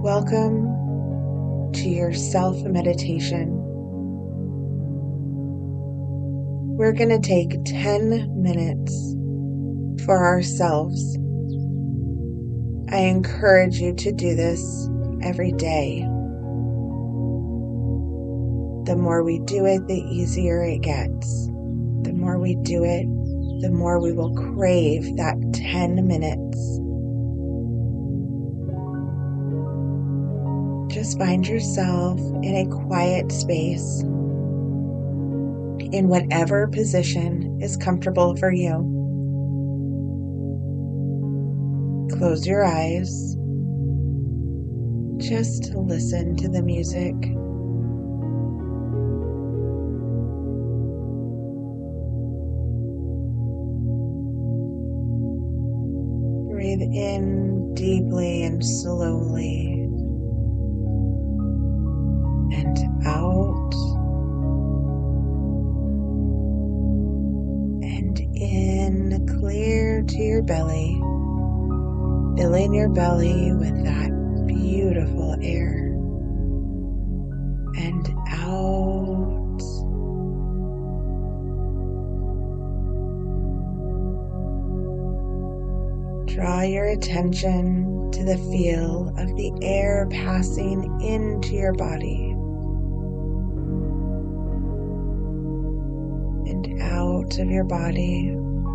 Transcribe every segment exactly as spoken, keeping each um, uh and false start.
Welcome to your self-meditation. We're going to take ten minutes for ourselves. I encourage you to do this every day. The more we do it, the easier it gets. The more we do it, the more we will crave that ten minutes. Just find yourself in a quiet space, in whatever position is comfortable for you. Close your eyes, just to listen to the music. Breathe in deeply and slowly. And out and in, clear to your belly, filling your belly with that beautiful air, and out. Draw your attention to the feel of the air passing into your body and out of your body.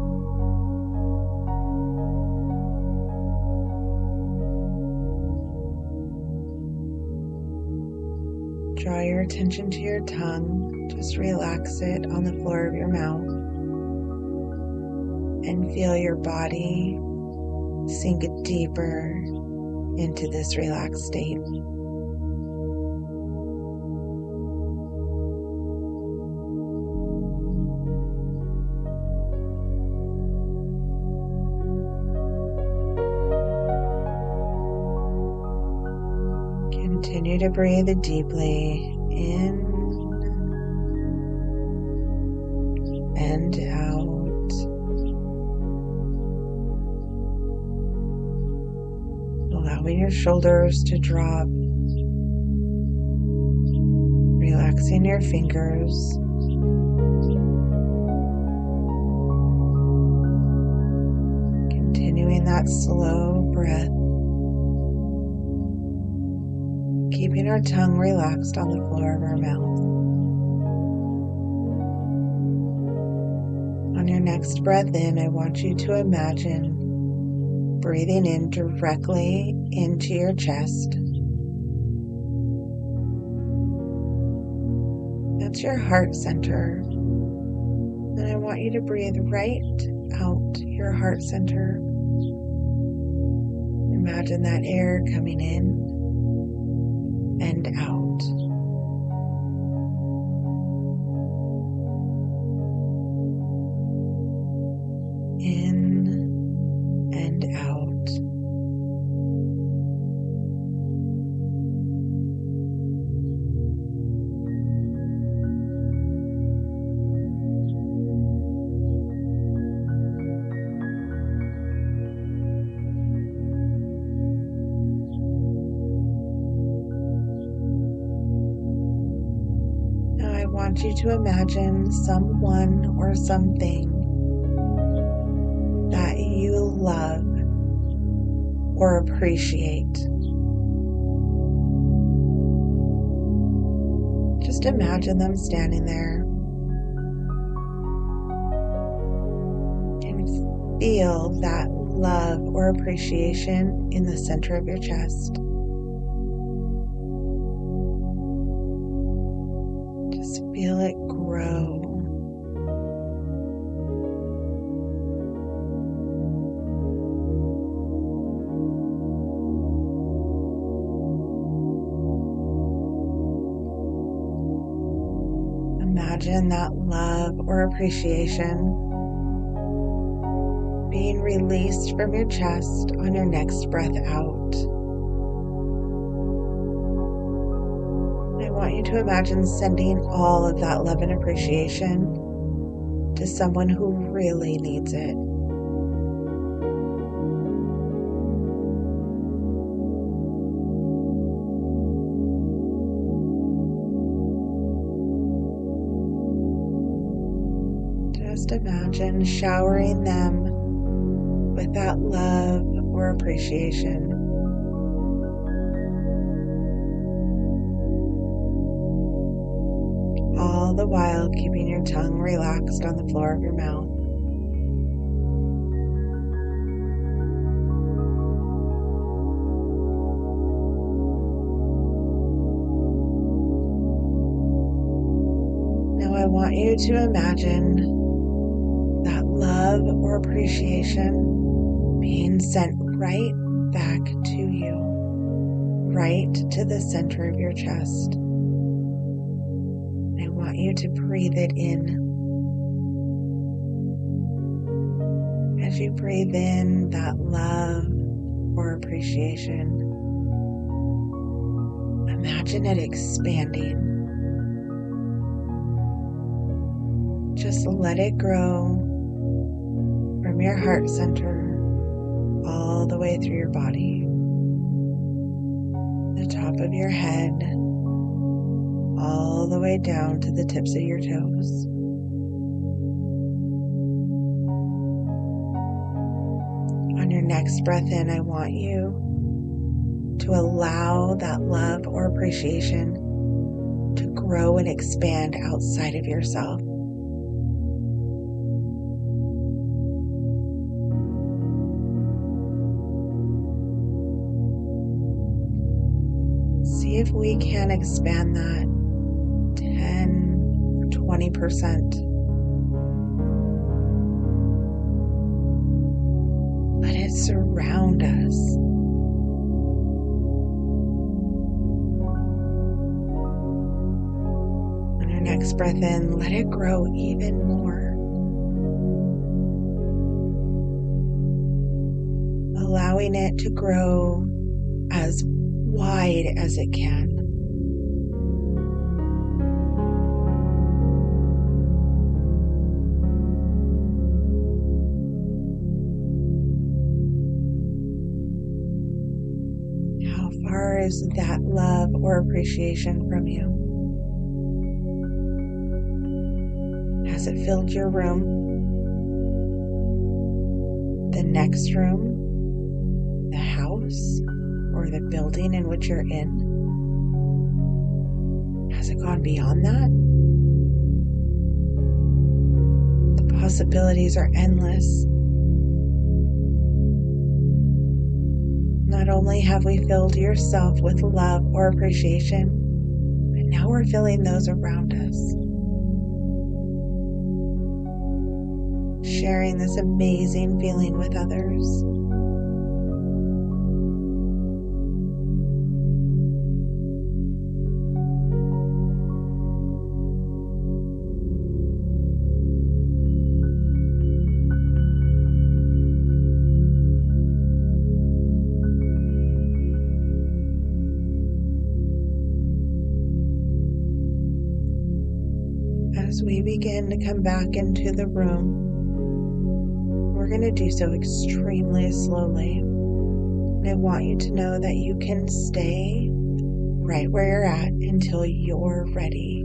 Draw your attention to your tongue. Just relax it on the floor of your mouth and feel your body sink deeper into this relaxed state. Continue to breathe deeply in and out. Allowing your shoulders to drop. Relaxing your fingers. Continuing that slow breath. Keeping our tongue relaxed on the floor of our mouth. On your next breath in, I want you to imagine breathing in directly into your chest. That's your heart center. And I want you to breathe right out your heart center. Imagine that air coming in and out. In and out. I want you to imagine someone or something that you love or appreciate. Just imagine them standing there and feel that love or appreciation in the center of your chest. Feel it grow. Imagine that love or appreciation being released from your chest on your next breath out. I want you to imagine sending all of that love and appreciation to someone who really needs it. just imagine showering them with that love or appreciation. All the while keeping your tongue relaxed on the floor of your mouth. Now I want you to imagine that love or appreciation being sent right back to you, right to the center of your chest. I want you to breathe it in. As you breathe in that love or appreciation, imagine it expanding. Just let it grow from your heart center all the way through your body, the top of your head, all the way down to the tips of your toes. On your next breath in, I want you to allow that love or appreciation to grow and expand outside of yourself. See if we can expand that ten or twenty percent. Let it surround us. On your next breath in, let it grow even more. Allowing it to grow as wide as it can. How far is that love or appreciation from you? Has it filled your room? The next room? The house? Or the building in which you're in? Has it gone beyond that? The possibilities are endless. Not only have we filled yourself with love or appreciation, but now we're filling those around us. Sharing this amazing feeling with others. As we begin to come back into the room, we're going to do so extremely slowly. And I want you to know that you can stay right where you're at until you're ready.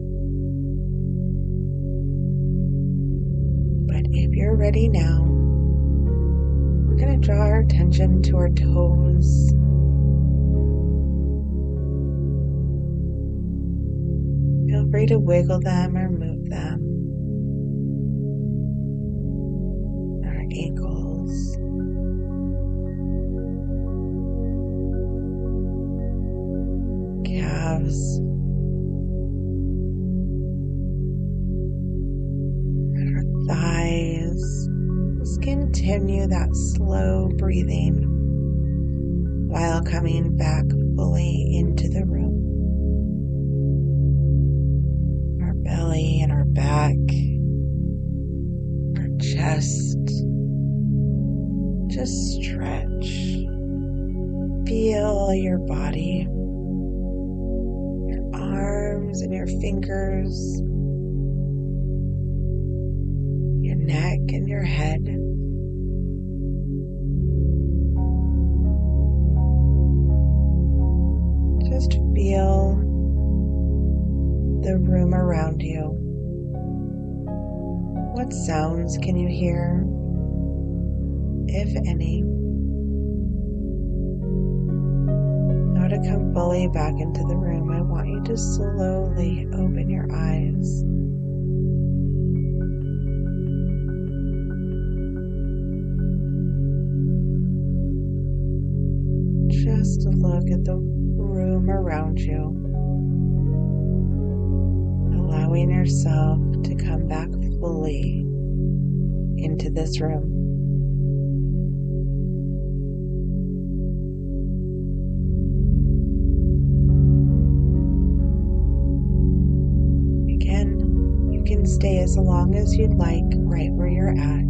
But if you're ready now, we're going to draw our attention to our toes. Feel free to wiggle them or move them. Our ankles. Calves. And our thighs. Just continue that slow breathing while coming back fully into the room. Belly and our back, our chest, just stretch. Feel your body, your arms and your fingers, your neck and your head. Just feel the room around you. What sounds sounds can you hear, if any? Now to come fully back into the room, I want you to slowly open your eyes. Just look at the room around you, allowing yourself to come back fully into this room. Again, you can stay as long as you'd like right where you're at.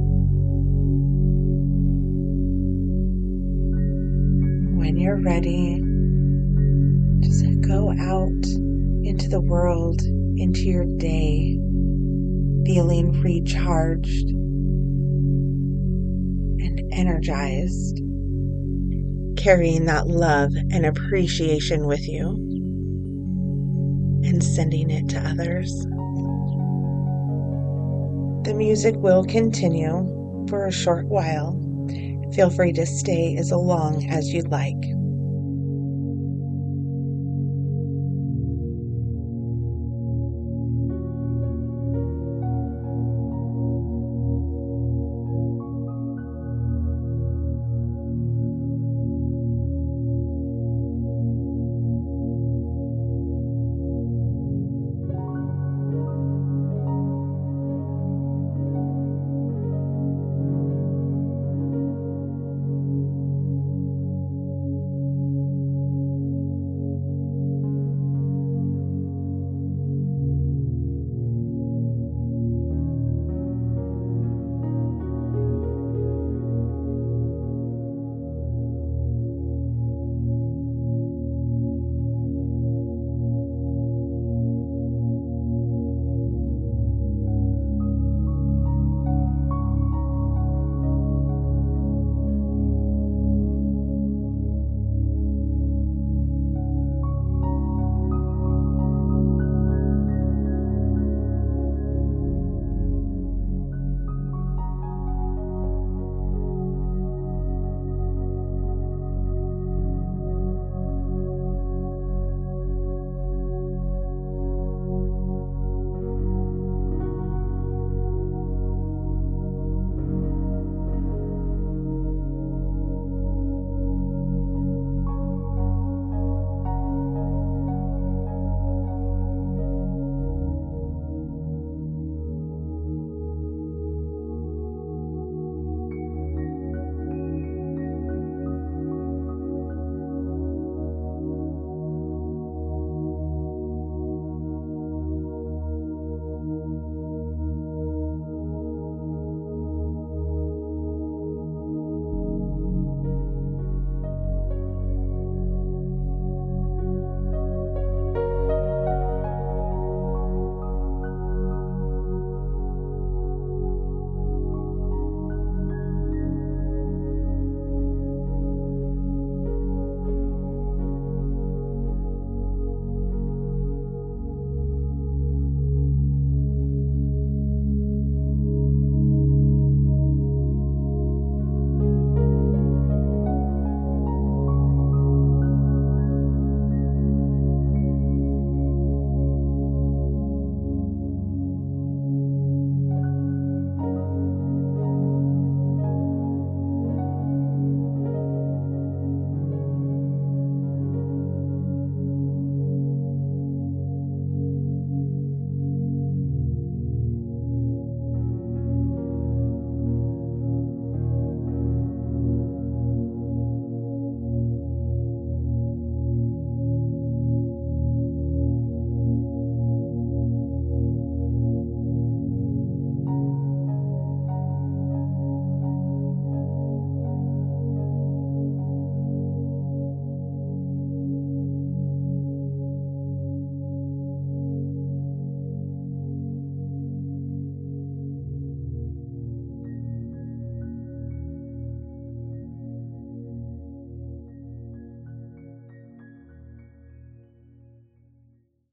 When you're ready, just go out into the world, into your day, feeling recharged and energized, carrying that love and appreciation with you and sending it to others. The music will continue for a short while. Feel free to stay as long as you'd like.